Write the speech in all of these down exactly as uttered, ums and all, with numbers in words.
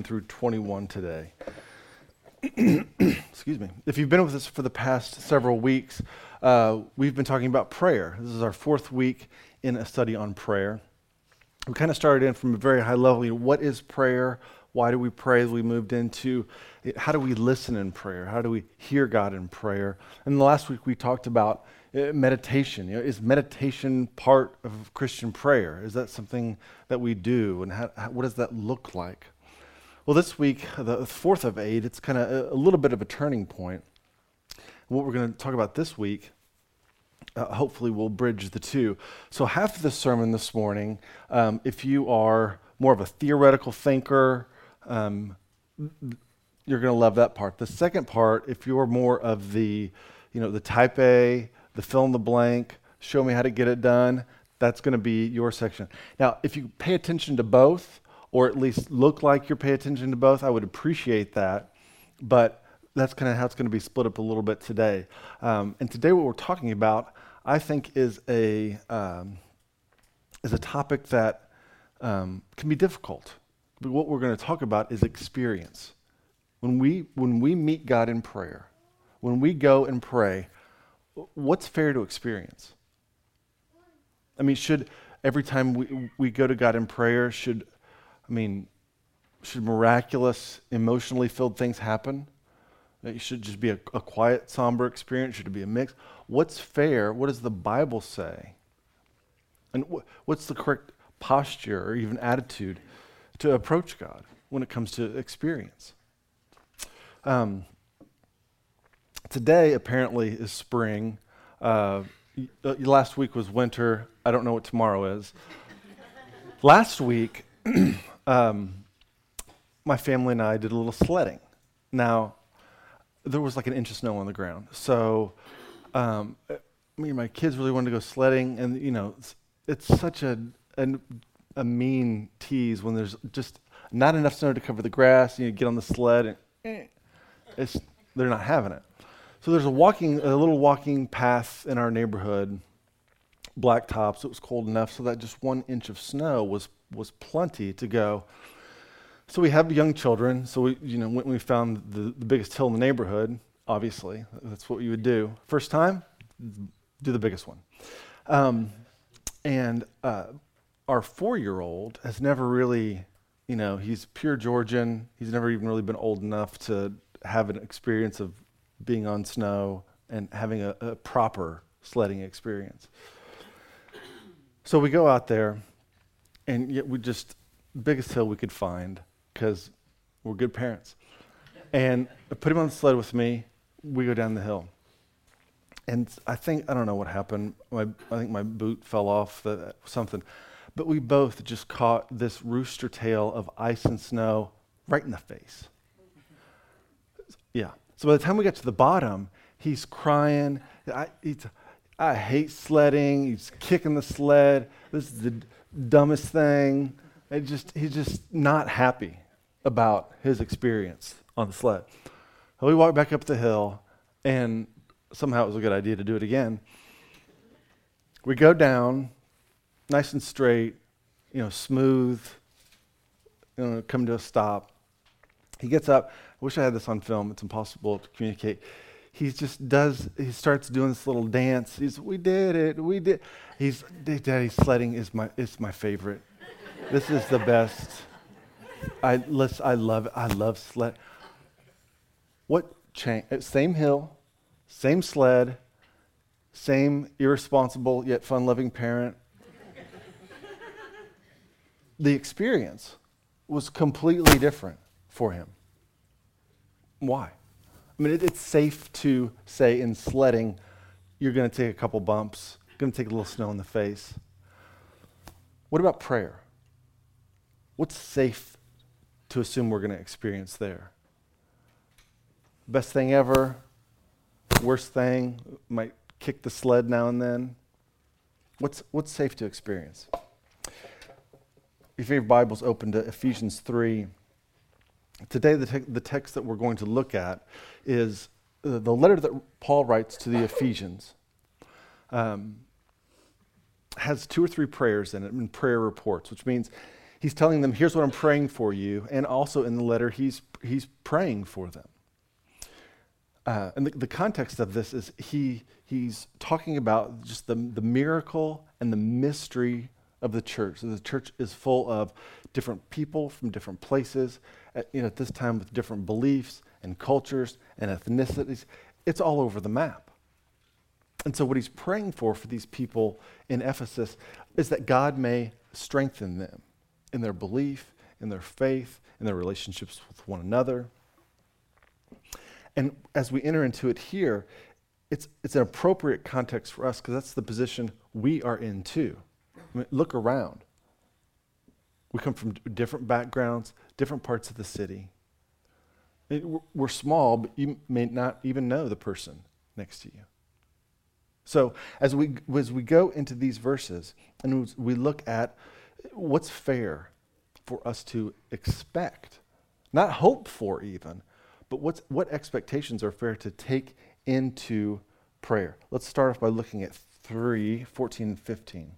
through twenty-one today. Excuse me. If you've been with us for the past several weeks, uh, we've been talking about prayer. This is our fourth week in a study on prayer. We kind of started in from a very high level. You know, what is prayer? Why do we pray? We moved into it, how do we listen in prayer? How do we hear God in prayer? And last week we talked about uh, meditation. You know, is meditation part of Christian prayer? Is that something that we do? And how, how, what does that look like? Well, this week, the fourth of eight, it's kind of a, a little bit of a turning point. What we're going to talk about this week, uh, hopefully we'll bridge the two. So half of the sermon this morning, um, if you are more of a theoretical thinker, um, you're going to love that part. The second part, if you're more of the, you know, the type A, the fill in the blank, show me how to get it done, that's going to be your section. Now, if you pay attention to both, or at least look like you're paying attention to both, I would appreciate that. But that's kind of how it's going to be split up a little bit today. Um, and today what we're talking about, I think, is a um, is a topic that um, can be difficult. But what we're going to talk about is experience. When we when we meet God in prayer, when we go and pray, what's fair to experience? I mean, should every time we we go to God in prayer, should I mean, should miraculous, emotionally filled things happen? It should just be a, a quiet, somber experience? Should it be a mix? What's fair? What does the Bible say? And wh- what's the correct posture or even attitude to approach God when it comes to experience? Um, today, apparently, is spring. Uh, y- uh, last week was winter. I don't know what tomorrow is. Last week, Um, my family and I did a little sledding. Now, there was like an inch of snow on the ground. So, um, I mean, my kids really wanted to go sledding, and you know, it's, it's such a, a a mean tease when there's just not enough snow to cover the grass. You get on the sled, and eh, it's they're not having it. So there's a walking, a little walking path in our neighborhood, blacktop. So it was cold enough so that just one inch of snow was. was plenty to go. So we have young children, so we, you know, when we found the, the biggest hill in the neighborhood, obviously, that's what you would do. First time, do the biggest one. Um, and uh, our four-year-old has never really, you know, he's pure Georgian. He's never even really been old enough to have an experience of being on snow and having a, a proper sledding experience. So we go out there, and yet we just, biggest hill we could find, because we're good parents. And I put him on the sled with me. We go down the hill. And I think, I don't know what happened. My, I think my boot fell off, the, something. But we both just caught this rooster tail of ice and snow right in the face. Yeah. So by the time we got to the bottom, he's crying. I, he's, I hate sledding. He's kicking the sled. This is the dumbest thing. It just he's just not happy about his experience on the sled. So we walk back up the hill, and somehow it was a good idea to do it again. We go down, nice and straight, you know, smooth, you know, come to a stop. He gets up. I wish I had this on film. It's impossible to communicate. He just does, he starts doing this little dance. He's, we did it, we did. He's, Daddy, sledding is my, is my favorite. This is the best. I, let's, I love it. I love sled. What changed? Same hill, same sled, same irresponsible yet fun-loving parent. The experience was completely different for him. Why? I mean, it, it's safe to say in sledding, you're going to take a couple bumps, going to take a little snow in the face. What about prayer? What's safe to assume we're going to experience there? Best thing ever, worst thing, might kick the sled now and then. What's what's safe to experience? If your Bible's open to Ephesians three, today the, te- the text that we're going to look at is uh, the letter that Paul writes to the Ephesians. Um, has two or three prayers in it, and prayer reports, which means He's telling them, here's what I'm praying for you. And also in the letter, he's, he's praying for them. Uh, and the, the context of this is he he's talking about just the, the miracle and the mystery of the church. So the church is full of different people from different places, at, you know, at this time with different beliefs and cultures and ethnicities. It's all over the map. And so what he's praying for for these people in Ephesus is that God may strengthen them in their belief, in their faith, in their relationships with one another. And as we enter into it here, it's it's an appropriate context for us because that's the position we are in too. I mean, look around. We come from different backgrounds, different parts of the city. It, we're small, but you may not even know the person next to you. So as we as we go into these verses and we look at what's fair for us to expect, not hope for even, but what's, what expectations are fair to take into prayer. Let's start off by looking at three, fourteen and fifteen.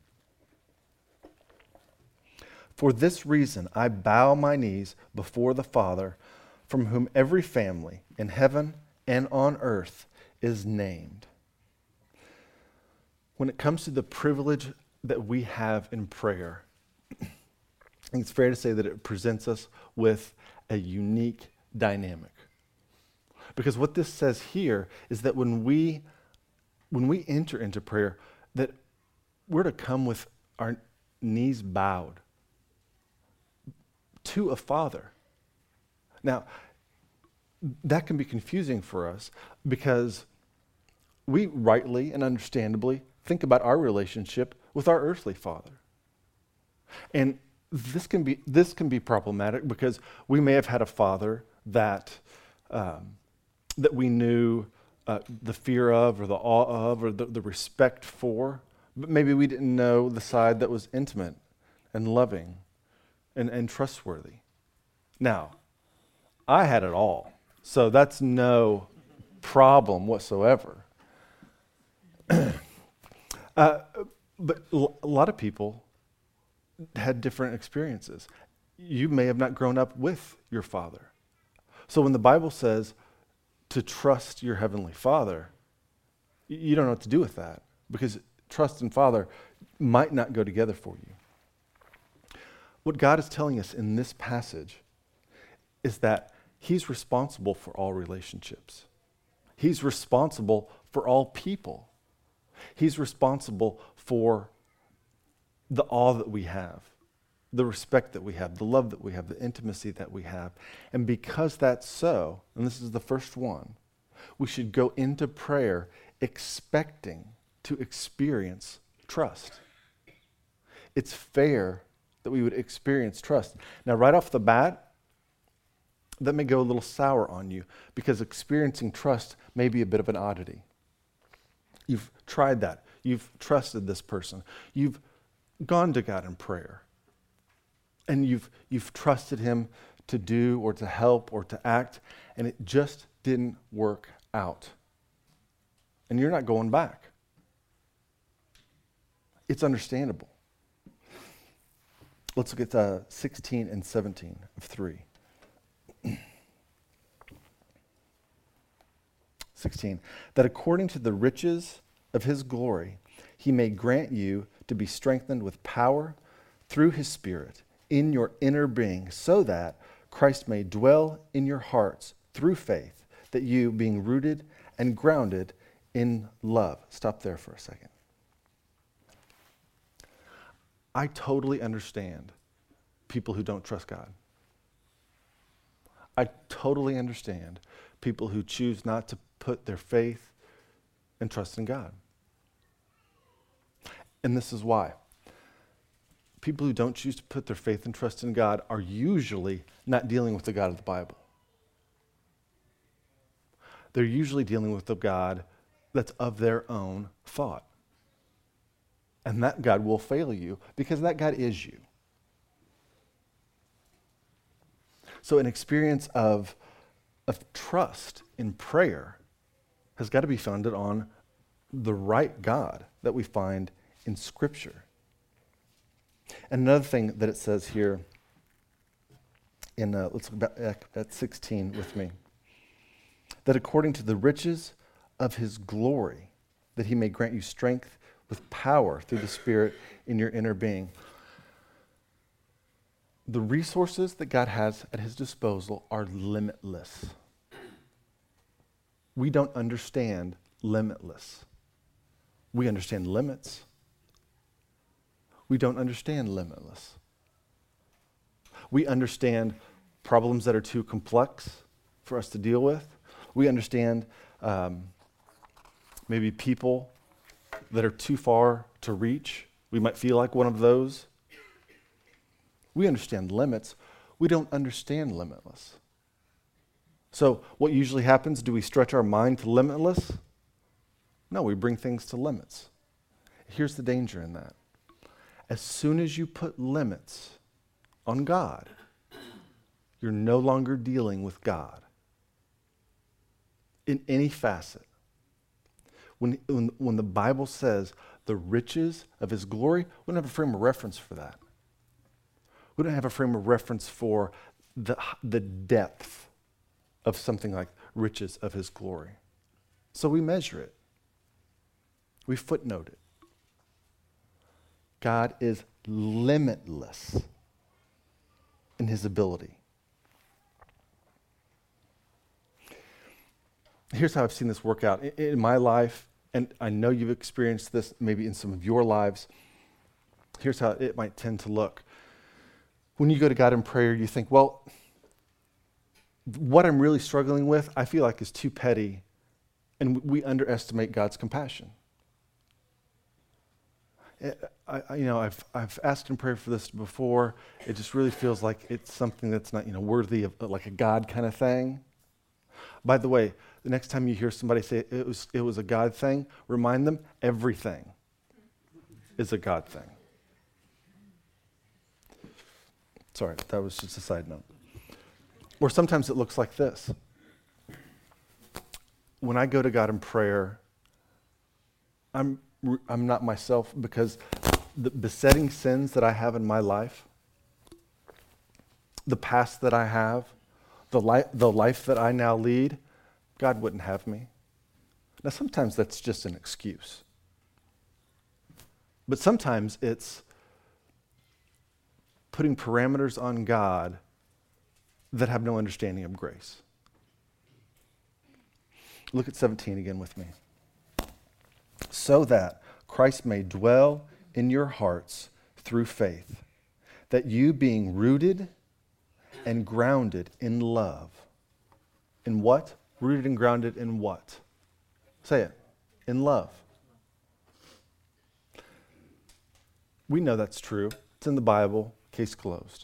For this reason I bow my knees before the Father, from whom every family in heaven and on earth is named. When it comes to the privilege that we have in prayer, I think it's fair to say that it presents us with a unique dynamic. Because what this says here is that when we when we enter into prayer, that we're to come with our knees bowed to a Father. Now, that can be confusing for us because we rightly and understandably think about our relationship with our earthly father. And this can be this can be problematic because we may have had a father that um, that we knew uh, the fear of or the awe of or the, the respect for, but maybe we didn't know the side that was intimate and loving and, and trustworthy. Now, I had it all, so that's no problem whatsoever. uh, but l- a lot of people had different experiences. You may have not grown up with your father. So when the Bible says to trust your heavenly Father, you don't know what to do with that because trust and Father might not go together for you. What God is telling us in this passage is that He's responsible for all relationships. He's responsible for all people. He's responsible for the awe that we have, the respect that we have, the love that we have, the intimacy that we have. And because that's so, and this is the first one, we should go into prayer expecting to experience trust. It's fair that we would experience trust. Now, right off the bat, that may go a little sour on you because experiencing trust may be a bit of an oddity. You've tried that. You've trusted this person. You've gone to God in prayer. And you've you've trusted Him to do or to help or to act, and it just didn't work out. And you're not going back. It's understandable. Let's look at uh, sixteen and seventeen of three. sixteen. That according to the riches of His glory, He may grant you to be strengthened with power through His Spirit in your inner being, so that Christ may dwell in your hearts through faith, that you, being rooted and grounded in love. Stop there for a second. I totally understand people who don't trust God. I totally understand people who choose not to put their faith and trust in God. And this is why. People who don't choose to put their faith and trust in God are usually not dealing with the God of the Bible. They're usually dealing with the God that's of their own thought. And that God will fail you because that God is you. So an experience of, of trust in prayer has got to be founded on the right God that we find in Scripture. And another thing that it says here in, uh, let's look back at sixteen with me. That according to the riches of his glory, that he may grant you strength with power through the Spirit in your inner being. The resources that God has at his disposal are limitless. We don't understand limitless. We understand limits. We don't understand limitless. We understand problems that are too complex for us to deal with. We understand um, maybe people that are too far to reach. We might feel like one of those. We understand limits. We don't understand limitless. So what usually happens, do we stretch our mind to limitless? No, we bring things to limits. Here's the danger in that. As soon as you put limits on God, you're no longer dealing with God in any facet. When, when, when the Bible says the riches of his glory, we don't have a frame of reference for that. We don't have a frame of reference for the, the depth of something like riches of his glory. So we measure it. We footnote it. God is limitless in his ability. Here's how I've seen this work out in, in my life, and I know you've experienced this maybe in some of your lives. Here's how it might tend to look. When you go to God in prayer, you think, well, what I'm really struggling with, I feel like is too petty, and we underestimate God's compassion. I, I, you know, I've I've asked in prayer for this before. It just really feels like it's something that's not, you know, worthy of like a God kind of thing. By the way, the next time you hear somebody say it was it was a God thing, remind them everything is a God thing. Sorry, that was just a side note. Or sometimes it looks like this. When I go to God in prayer, I'm I'm not myself because the besetting sins that I have in my life, the past that I have, the life the life that I now lead, God wouldn't have me. Now sometimes that's just an excuse. But sometimes it's putting parameters on God that have no understanding of grace. Look at seventeen again with me. So that Christ may dwell in your hearts through faith, that you being rooted and grounded in love. In what? Rooted and grounded in what? Say it. In love. We know that's true. It's in the Bible. Case closed.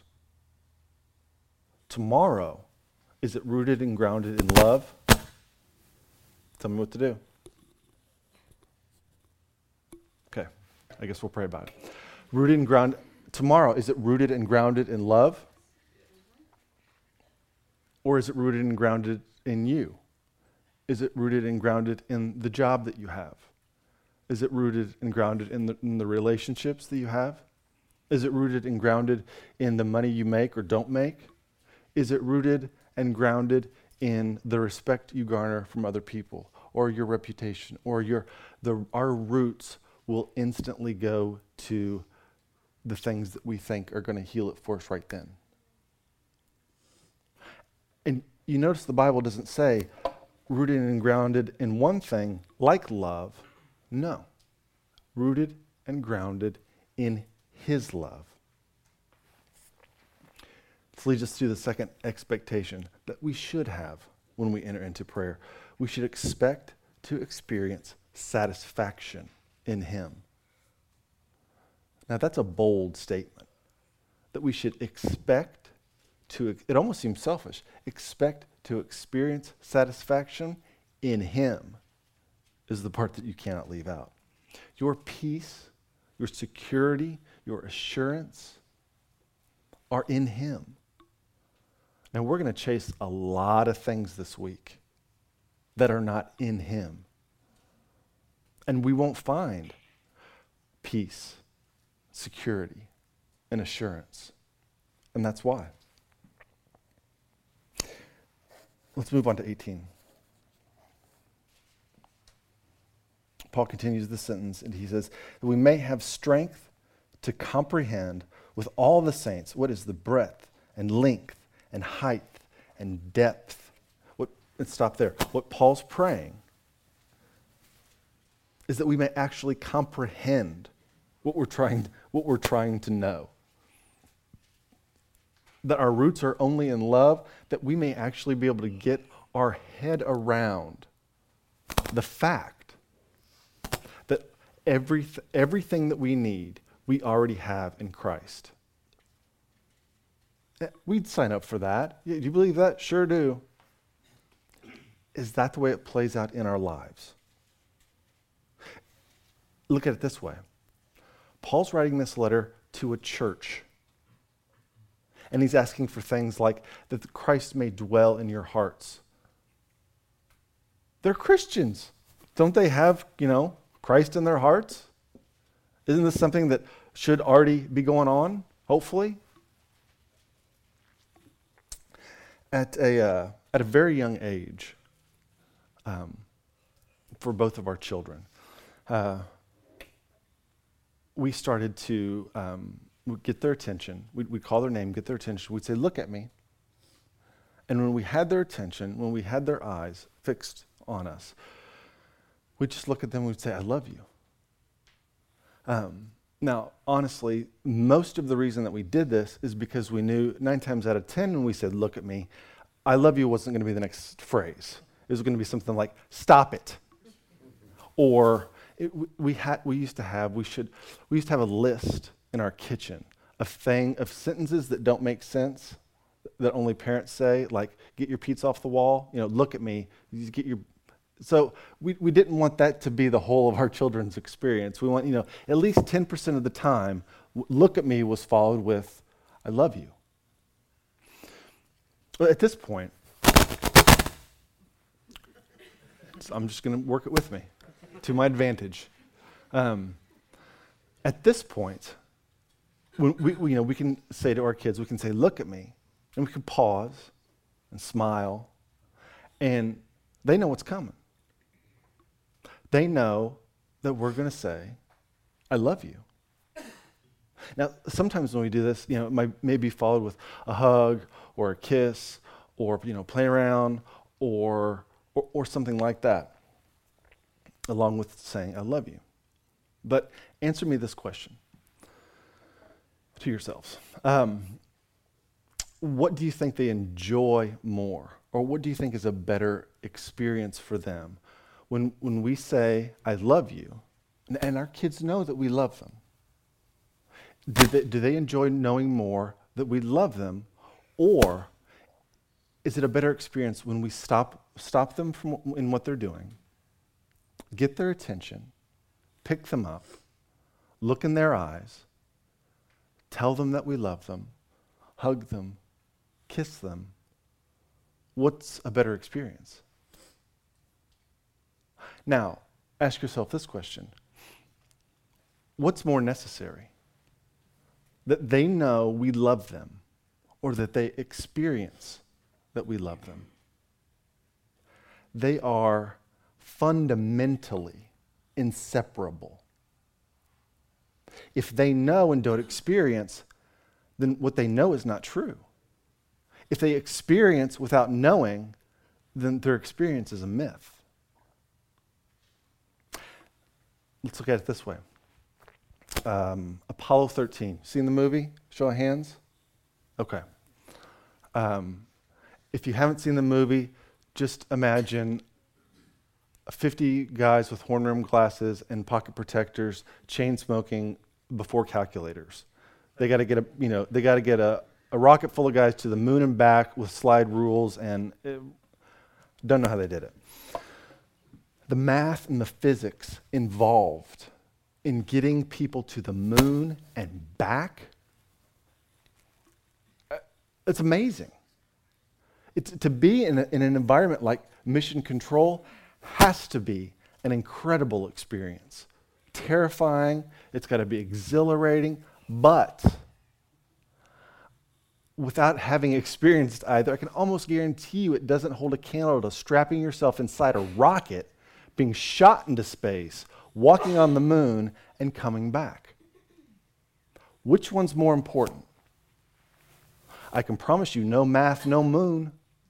Tomorrow, is it rooted and grounded in love? Tell me what to do. Okay, I guess we'll pray about it. Rooted and grounded. Tomorrow, is it rooted and grounded in love? Or is it rooted and grounded in you? Is it rooted and grounded in the job that you have? Is it rooted and grounded in the, in the relationships that you have? Is it rooted and grounded in the money you make or don't make? Is it rooted and grounded in the respect you garner from other people or your reputation or your the our roots will instantly go to the things that we think are going to heal it for us right then. And you notice the Bible doesn't say rooted and grounded in one thing like love. No. Rooted and grounded in his love. This leads us to the second expectation that we should have when we enter into prayer. We should expect to experience satisfaction in him. Now that's a bold statement, that we should expect to, it almost seems selfish, expect to experience satisfaction in him is the part that you cannot leave out. Your peace, your security, your assurance are in him. Now we're going to chase a lot of things this week that are not in him. And we won't find peace, security, and assurance. And that's why. Let's move on to eighteen. Paul continues the sentence, and he says, that we may have strength to comprehend with all the saints what is the breadth and length and height and depth. What, let's stop there. What Paul's praying is that we may actually comprehend what we're trying, what we're trying to know. That our roots are only in love, that we may actually be able to get our head around the fact that every, everything that we need, we already have in Christ. We'd sign up for that. Do you believe that? Sure do. Is that the way it plays out in our lives? Look at it this way. Paul's writing this letter to a church. And he's asking for things like that Christ may dwell in your hearts. They're Christians. Don't they have, you know, Christ in their hearts? Isn't this something that should already be going on, hopefully? At a, uh, at a very young age, um, for both of our children, uh, we started to um, get their attention. We'd, we'd call their name, get their attention. We'd say, look at me. And when we had their attention, when we had their eyes fixed on us, we'd just look at them and we'd say, I love you. Um, now, honestly, most of the reason that we did this is because we knew nine times out of ten when we said, look at me, I love you wasn't going to be the next phrase. It was going to be something like, stop it. Or it, we had, we used to have, we should, we used to have a list in our kitchen of thing, of sentences that don't make sense, that only parents say, like, get your pizza off the wall, you know, look at me, you get your, so we, we didn't want that to be the whole of our children's experience. We want, you know, at least ten percent of the time, look at me was followed with, I love you. But at this point, so I'm just going to work it with me to my advantage. Um, at this point, when we, we, you know, we can say to our kids, we can say, look at me, and we can pause and smile, and they know what's coming. They know that we're going to say, I love you. Now, sometimes when we do this, you know, it might, may be followed with a hug or a kiss or, you know, play around or, or, or something like that, along with saying, I love you. But answer me this question to yourselves. Um, what do you think they enjoy more? Or what do you think is a better experience for them? When when we say, I love you, and, and our kids know that we love them, do they, do they enjoy knowing more that we love them? Or is it a better experience when we stop stop them from in what they're doing, get their attention, pick them up, look in their eyes, tell them that we love them, hug them, kiss them? What's a better experience? Now, ask yourself this question. What's more necessary? That they know we love them, or that they experience that we love them? They are fundamentally inseparable. If they know and don't experience, then what they know is not true. If they experience without knowing, then their experience is a myth. Let's look at it this way. Um, Apollo thirteen. Seen the movie? Show of hands? Okay. Um, if you haven't seen the movie, just imagine fifty guys with horn-rimmed glasses and pocket protectors, chain smoking before calculators. They got to get a, you know, they got to get a, a rocket full of guys to the moon and back with slide rules, and it, don't know how they did it. The math and the physics involved in getting people to the moon and back, it's amazing. It's, to be in, a, in an environment like Mission Control has to be an incredible experience. Terrifying, it's got to be exhilarating, but without having experienced either, I can almost guarantee you it doesn't hold a candle to strapping yourself inside a rocket, being shot into space, walking on the moon, and coming back. Which one's more important? I can promise you, no math, no moon.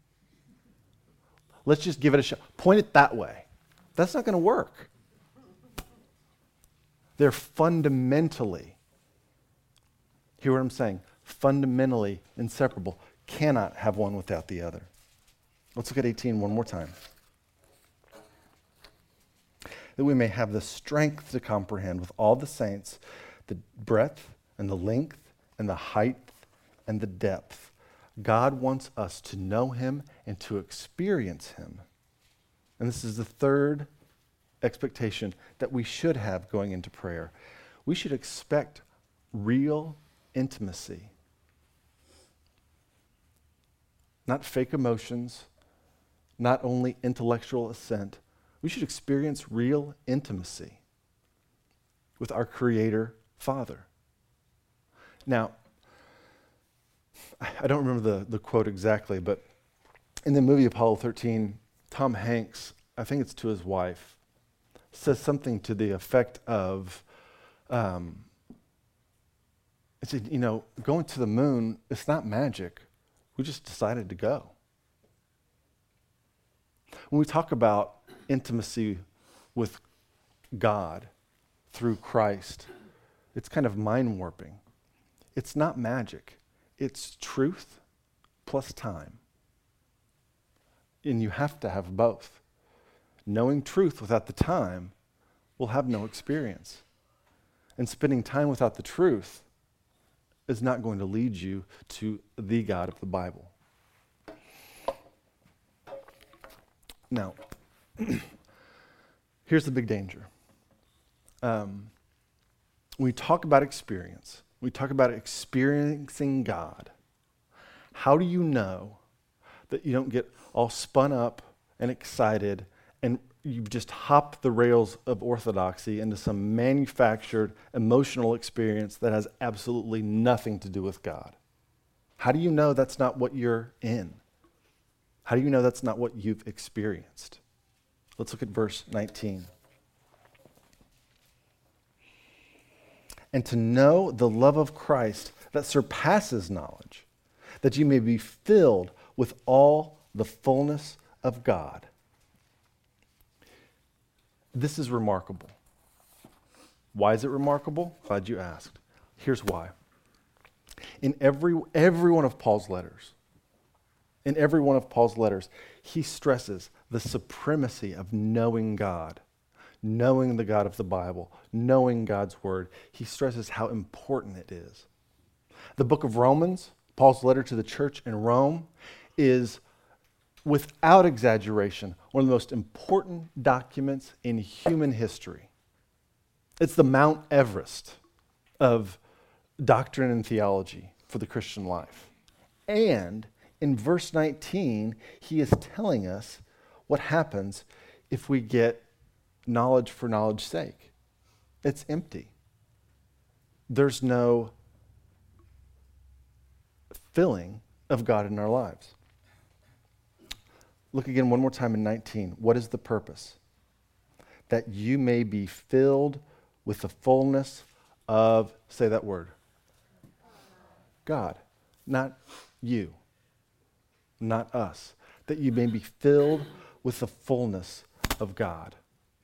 Let's just give it a shot. Point it that way. That's not going to work. They're fundamentally, hear what I'm saying, fundamentally inseparable. Cannot have one without the other. Let's look at eighteen one more time. That we may have the strength to comprehend with all the saints the breadth and the length and the height and the depth. God wants us to know him and to experience him. And this is the third expectation that we should have going into prayer. We should expect real intimacy. Not fake emotions, not only intellectual assent. We should experience real intimacy with our Creator Father. Now, I don't remember the, the quote exactly, but in the movie Apollo thirteen, Tom Hanks, I think it's to his wife, says something to the effect of, um, it's, you know, going to the moon, it's not magic. We just decided to go. When we talk about intimacy with God through Christ, it's kind of mind warping. It's not magic. It's truth plus time. And you have to have both. Knowing truth without the time will have no experience. And spending time without the truth is not going to lead you to the God of the Bible. Now, here's the big danger. Um, when we talk about experience, we talk about experiencing God. How do you know that you don't get all spun up and excited and you've just hopped the rails of orthodoxy into some manufactured emotional experience that has absolutely nothing to do with God? How do you know that's not what you're in? How do you know that's not what you've experienced? Let's look at verse nineteen. And to know the love of Christ that surpasses knowledge, that you may be filled with all the fullness of God. This is remarkable. Why is it remarkable? Glad you asked. Here's why. In every every one of Paul's letters, in every one of Paul's letters, he stresses the supremacy of knowing God, knowing the God of the Bible, knowing God's word. He stresses how important it is. The book of Romans, Paul's letter to the church in Rome, is, without exaggeration, one of the most important documents in human history. It's the Mount Everest of doctrine and theology for the Christian life. And in verse nineteen, he is telling us what happens if we get knowledge for knowledge's sake. It's empty. There's no filling of God in our lives. Look again one more time in nineteen. What is the purpose? That you may be filled with the fullness of, say that word, God, not you, not us. That you may be filled with the fullness of God.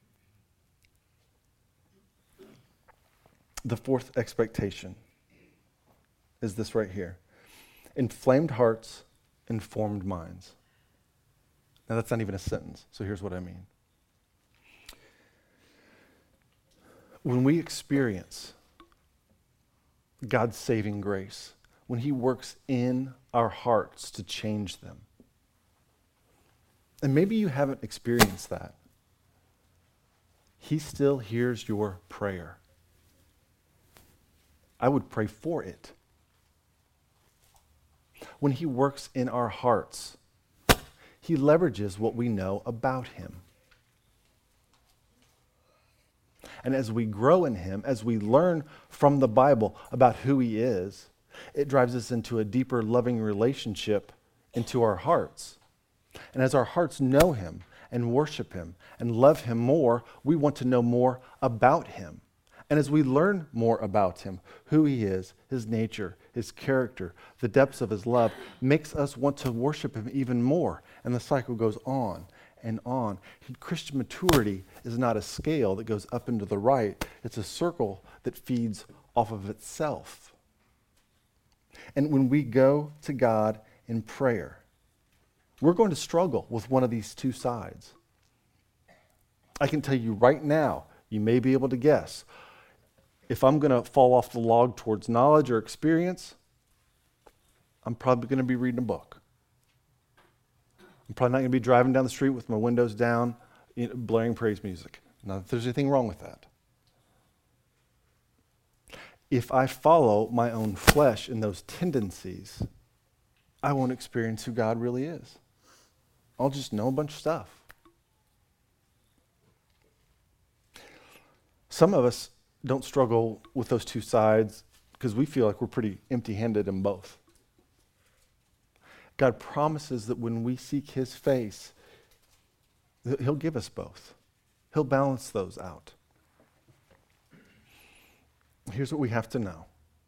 The fourth expectation is this right here. Inflamed hearts, informed minds. Now that's not even a sentence, so here's what I mean. When we experience God's saving grace, when he works in our hearts to change them, and maybe you haven't experienced that, he still hears your prayer. I would pray for it. When he works in our hearts, he leverages what we know about him. And as we grow in him, as we learn from the Bible about who he is, It drives us into a deeper, loving relationship into our hearts. And as our hearts know him and worship him and love him more, we want to know more about him. And as we learn more about him, who he is, his nature, his character, the depths of his love, makes us want to worship him even more. And the cycle goes on and on. Christian maturity is not a scale that goes up and to the right. It's a circle that feeds off of itself. And when we go to God in prayer, we're going to struggle with one of these two sides. I can tell you right now, you may be able to guess, if I'm going to fall off the log towards knowledge or experience, I'm probably going to be reading a book. I'm probably not going to be driving down the street with my windows down, you know, blaring praise music. Not that there's anything wrong with that. If I follow my own flesh and those tendencies, I won't experience who God really is. I'll just know a bunch of stuff. Some of us don't struggle with those two sides because we feel like we're pretty empty-handed in both. God promises that when we seek his face, he'll give us both. He'll balance those out. Here's what we have to know.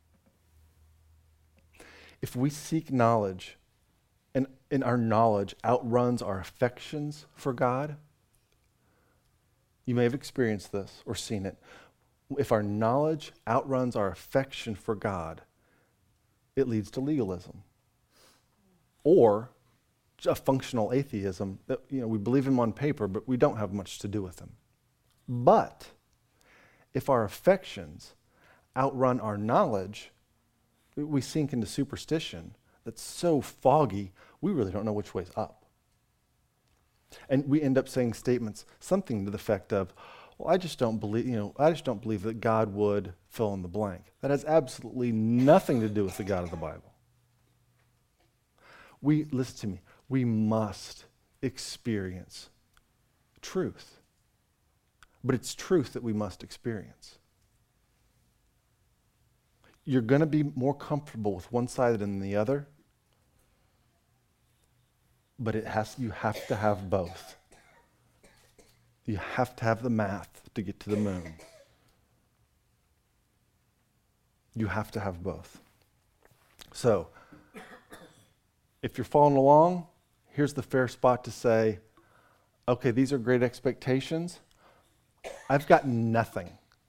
If we seek knowledge and, and our knowledge outruns our affections for God, you may have experienced this or seen it. If our knowledge outruns our affection for God, it leads to legalism. Or a functional atheism that, you know, we believe him on paper, but we don't have much to do with him. But if our affections outrun our knowledge, we sink into superstition that's so foggy, we really don't know which way's up. And we end up saying statements, something to the effect of, well, I just don't believe, you know, I just don't believe that God would fill in the blank. That has absolutely nothing to do with the God of the Bible. We, listen to me, we must experience truth. But it's truth that we must experience. You're going to be more comfortable with one side than the other, but it has, you have to have both. You have to have the math to get to the moon. You have to have both. So, if you're following along, here's the fair spot to say, okay, these are great expectations. I've got nothing.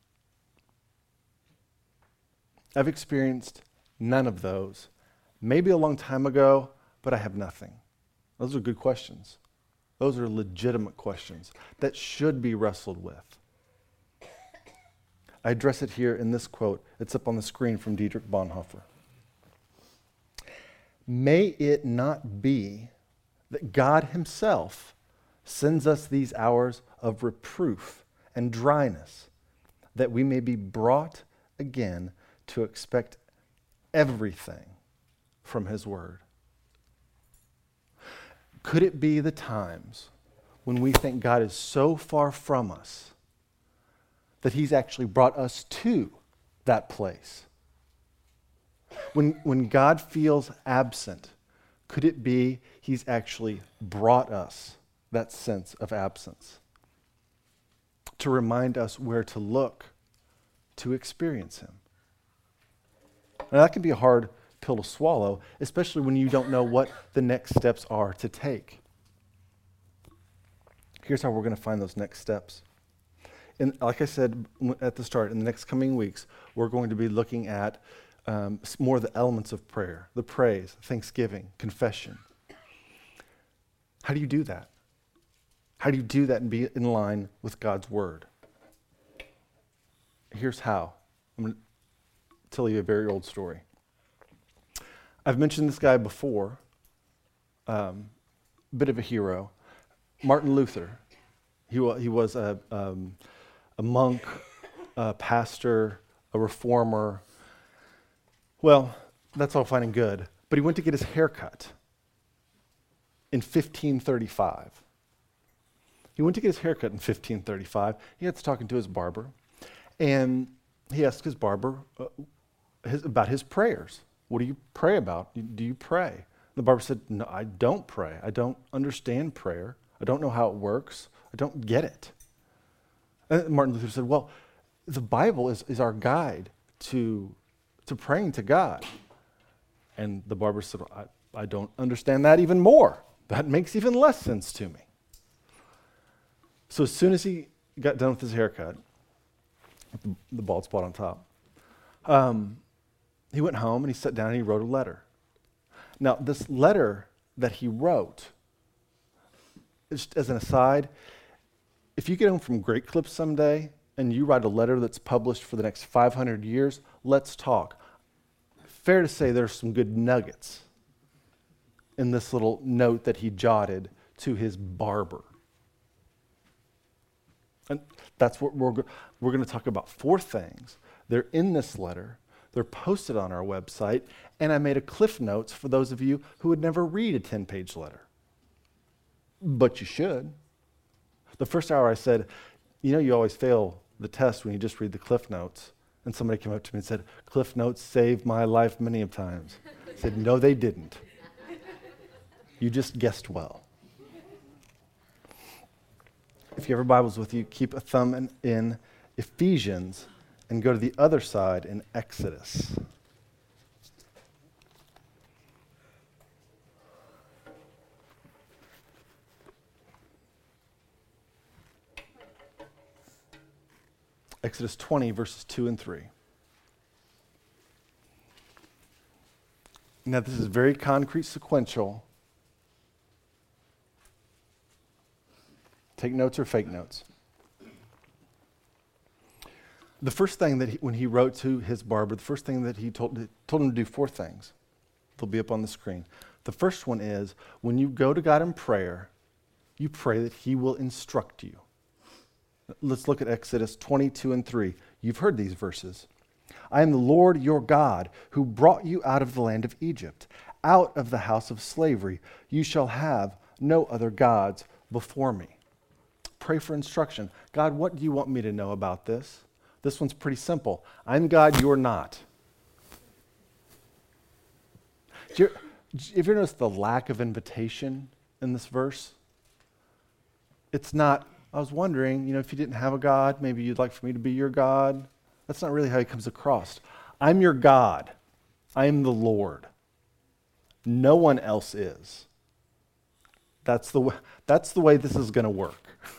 I've experienced none of those. Maybe a long time ago, but I have nothing. Those are good questions. Those are legitimate questions that should be wrestled with. I address it here in this quote. It's up on the screen from Dietrich Bonhoeffer. May it not be that God himself sends us these hours of reproof and dryness, that we may be brought again to expect everything from his word. Could it be the times when we think God is so far from us that he's actually brought us to that place? When, when God feels absent, could it be he's actually brought us that sense of absence to remind us where to look to experience him? Now, that can be a hard pill to swallow, especially when you don't know what the next steps are to take. Here's how we're going to find those next steps. And like I said at the start, in the next coming weeks, we're going to be looking at um, more of the elements of prayer, the praise, thanksgiving, confession. How do you do that? How do you do that and be in line with God's word? Here's how. I'm going to tell you a very old story. I've mentioned this guy before, um, a bit of a hero, Martin Luther. He, wa- he was a, um, a monk, a pastor, a reformer. Well, that's all fine and good, but he went to get his hair cut in fifteen thirty-five. He went to get his hair cut in fifteen thirty-five. He gets talking to his barber, and he asked his barber uh, his, about his prayers. What do you pray about? Do you pray? The barber said, no, I don't pray. I don't understand prayer. I don't know how it works. I don't get it. And Martin Luther said, well, the Bible is, is our guide to, to praying to God. And the barber said, I, I don't understand that even more. That makes even less sense to me. So as soon as he got done with his haircut, the, the bald spot on top, um, he went home and he sat down and he wrote a letter. Now, this letter that he wrote, just as an aside, if you get home from Great Clips someday and you write a letter that's published for the next five hundred years, let's talk. Fair to say there's some good nuggets in this little note that he jotted to his barber. And that's what we're, we're going to talk about. Four things. They're in this letter. They're posted on our website. And I made a cliff notes for those of you who would never read a ten-page letter. But you should. The first hour I said, you know, you always fail the test when you just read the cliff notes. And somebody came up to me and said, Cliff Notes saved my life many of times. I said, no, they didn't. You just guessed well. If you have your Bibles with you, keep a thumb in, in Ephesians and go to the other side in Exodus. Exodus twenty, verses two and three. Now, this is very concrete, sequential. Take notes or fake notes. The first thing that he, when he wrote to his barber, the first thing that he told, told him to do four things. They'll be up on the screen. The first one is, when you go to God in prayer, you pray that he will instruct you. Let's look at Exodus twenty-two and three. You've heard these verses. I am the Lord your God who brought you out of the land of Egypt, out of the house of slavery. You shall have no other gods before me. Pray for instruction. God, what do you want me to know about this? This one's pretty simple. I'm God, you're not. Do you, have you ever noticed the lack of invitation in this verse? It's not, I was wondering, you know, if you didn't have a God, maybe you'd like for me to be your God. That's not really how he comes across. I'm your God. I am the Lord. No one else is. That's the way, that's the way this is going to work.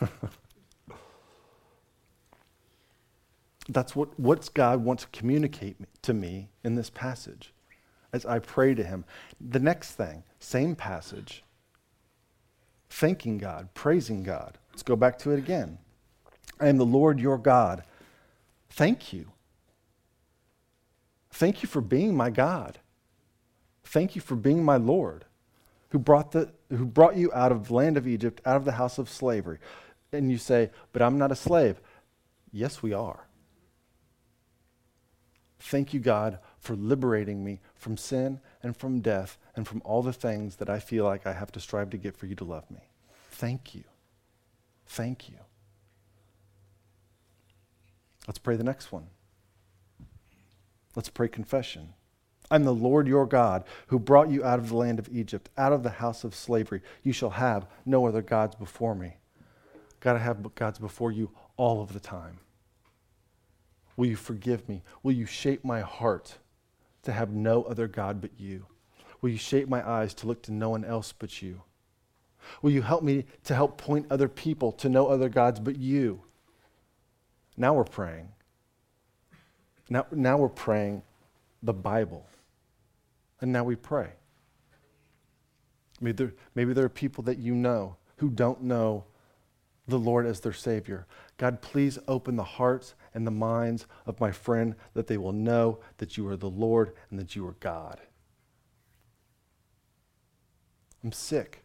That's what what's God wants to communicate to me in this passage as I pray to him. The next thing, same passage, thanking God, praising God. Let's go back to it again. I am the Lord your God. Thank you. Thank you for being my God. Thank you for being my Lord, who brought the who brought you out of the land of Egypt, out of the house of slavery. And you say, but I'm not a slave. Yes, we are. Thank you, God, for liberating me from sin and from death and from all the things that I feel like I have to strive to get for you to love me. Thank you. Thank you. Let's pray the next one. Let's pray confession. I'm the Lord your God who brought you out of the land of Egypt, out of the house of slavery. You shall have no other gods before me. God, I have gods before you all of the time. Will you forgive me? Will you shape my heart to have no other God but you? Will you shape my eyes to look to no one else but you? Will you help me to help point other people to no other gods but you? Now we're praying. Now, now we're praying the Bible. And now we pray. Maybe there, maybe there are people that you know who don't know the Lord as their Savior. God, please open the hearts and the minds of my friend that they will know that you are the Lord and that you are God. I'm sick.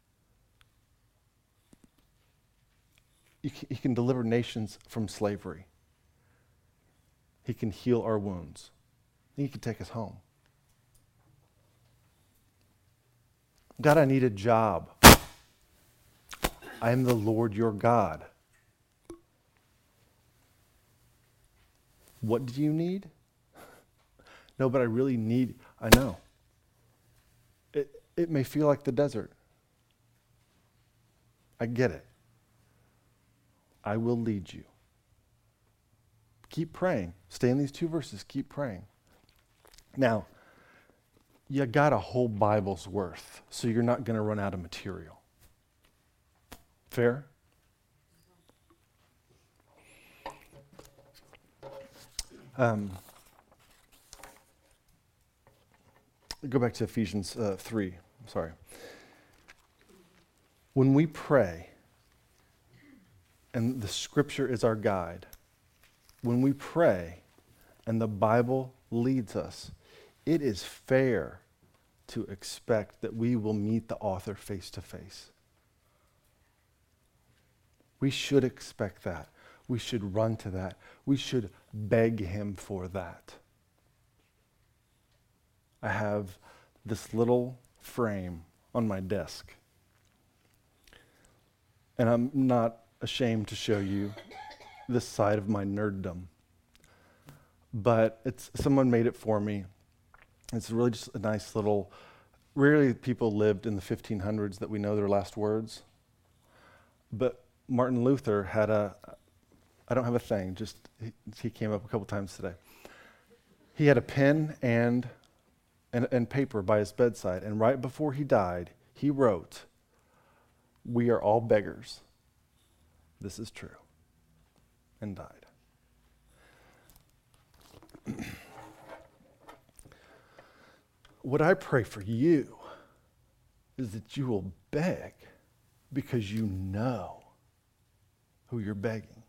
He can deliver nations from slavery. He can heal our wounds. He can take us home. God, I need a job. I am the Lord your God. What do you need? No, but I really need, I know. It, it may feel like the desert. I get it. I will lead you. Keep praying. Stay in these two verses. Keep praying. Now, you got a whole Bible's worth, so you're not going to run out of material. Fair? Um, go back to Ephesians uh, three. I'm sorry. When we pray, and the scripture is our guide, when we pray and the Bible leads us, it is fair to expect that we will meet the author face to face. We should expect that. We should run to that. We should beg him for that. I have this little frame on my desk. And I'm not ashamed to show you this side of my nerddom. But it's someone made it for me. It's really just a nice little, rarely people lived in the fifteen hundreds that we know their last words. But Martin Luther had a, I don't have a thing, just he, he came up a couple times today. He had a pen and, and and paper by his bedside, and right before he died, he wrote, "We are all beggars. This is true," and died. What I pray for you is that you will beg because you know who you're begging.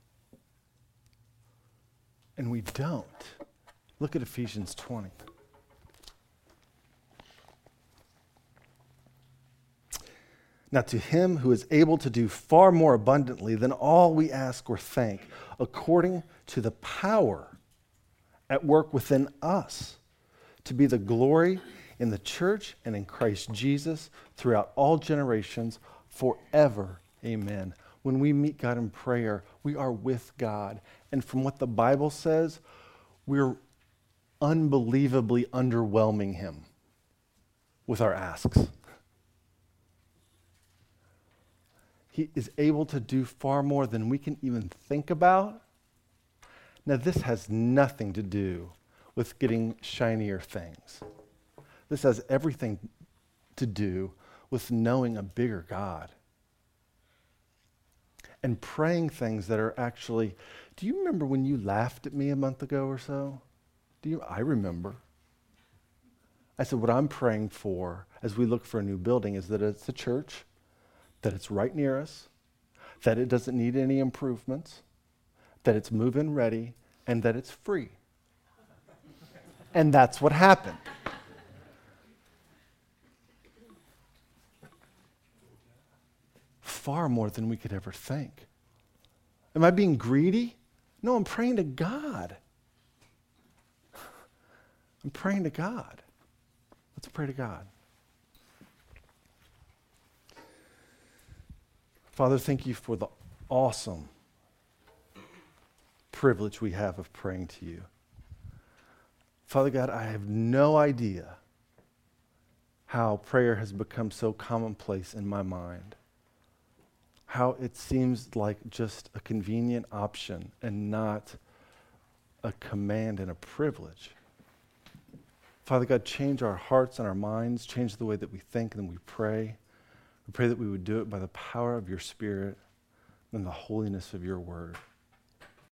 And we don't. Look at Ephesians twenty. Now to him who is able to do far more abundantly than all we ask or think, according to the power at work within us, to be the glory in the church and in Christ Jesus throughout all generations, forever. Amen. When we meet God in prayer, we are with God. And from what the Bible says, we're unbelievably underwhelming him with our asks. He is able to do far more than we can even think about. Now, this has nothing to do with getting shinier things. This has everything to do with knowing a bigger God and praying things that are actually, do you remember when you laughed at me a month ago or so? Do you? I remember. I said, what I'm praying for as we look for a new building is that it's a church, that it's right near us, that it doesn't need any improvements, that it's move-in ready, and that it's free. And that's what happened. Far more than we could ever think. Am I being greedy? No, I'm praying to God. I'm praying to God. Let's pray to God. Father, thank you for the awesome privilege we have of praying to you. Father God, I have no idea how prayer has become so commonplace in my mind. How it seems like just a convenient option and not a command and a privilege. Father God, change our hearts and our minds, change the way that we think and we pray. We pray that we would do it by the power of your Spirit and the holiness of your word.